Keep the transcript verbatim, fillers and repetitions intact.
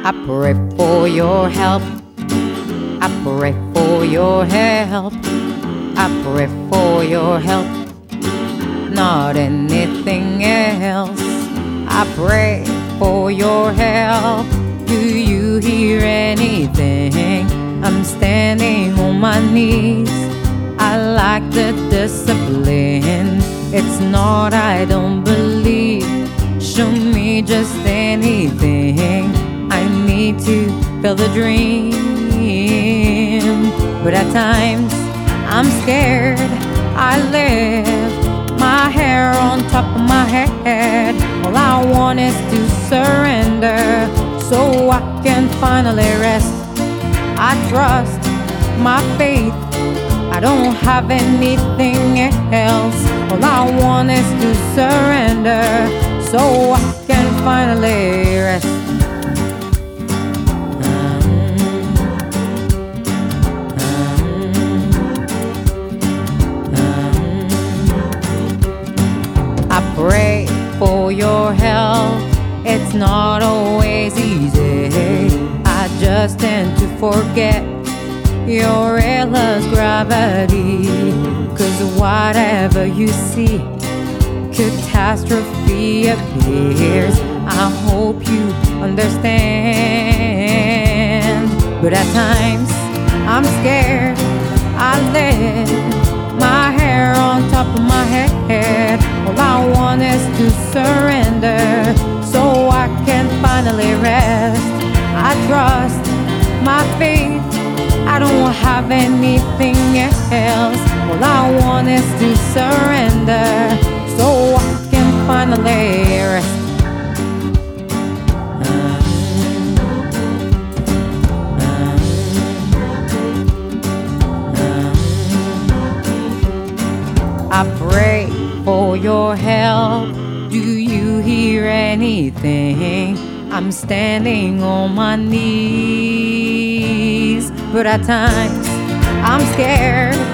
I pray for your help. I pray for your help. I pray for your help, not anything else. I pray for your help. Do you hear anything? I'm standing on my knees. I like the discipline. It's not I don't believe. Show me just anything. I need to feel the dream. But at times I'm scared. I live my hair on top of my head. All I want is to surrender so I can finally rest. I trust my faith. I don't have anything else. All I want is to surrender so I can finally rest. I pray for your help. It's not always easy. I just tend to forget your endless gravity. Cause whatever you see, catastrophe appears. I hope you understand. But at times I'm scared. I let my hair on top of my head. All I want is to surrender so I can finally rest. I trust my faith. I don't have anything else. All I want is to surrender so I can finally rest. I pray for your help. Do you hear anything? I'm standing on my knees. But at times I'm scared.